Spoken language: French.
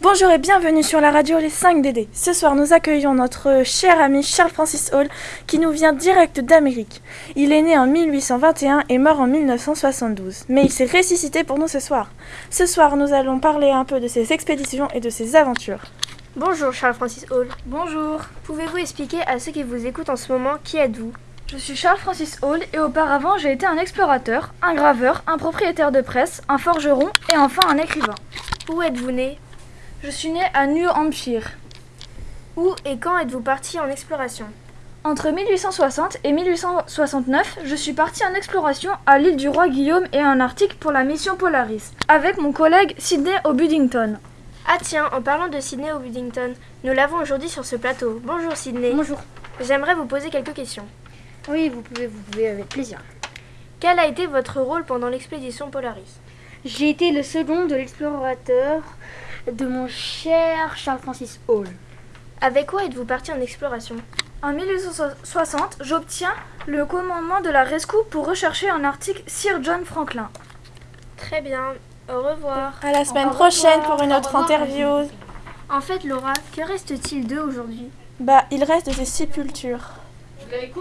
Bonjour et bienvenue sur la radio Les 5 DD. Ce soir, nous accueillons notre cher ami Charles Francis Hall qui nous vient direct d'Amérique. Il est né en 1821 et mort en 1972, mais il s'est ressuscité pour nous ce soir. Ce soir, nous allons parler un peu de ses expéditions et de ses aventures. Bonjour Charles Francis Hall. Bonjour. Pouvez-vous expliquer à ceux qui vous écoutent en ce moment qui êtes-vous? Je suis Charles Francis Hall et auparavant j'ai été un explorateur, un graveur, un propriétaire de presse, un forgeron et enfin un écrivain. Où êtes-vous né? Je suis né à New Hampshire. Où et quand êtes-vous parti en exploration? Entre 1860 et 1869, je suis parti en exploration à l'île du roi Guillaume et en Arctique pour la mission Polaris, avec mon collègue Sidney O'Budington. Ah tiens, en parlant de Sidney O'Budington, nous l'avons aujourd'hui sur ce plateau. Bonjour Sidney. Bonjour. J'aimerais vous poser quelques questions. Oui, vous pouvez avec plaisir. Quel a été votre rôle pendant l'expédition Polaris? J'ai été le second de l'explorateur de mon cher Charles Francis Hall. Avec quoi êtes-vous parti en exploration? En 1860, j'obtiens le commandement de la rescousse pour rechercher en Arctique Sir John Franklin. Très bien, au revoir. À la semaine prochaine pour une autre interview. En fait Laura, que reste-t-il d'eux aujourd'hui? Il reste des sépultures.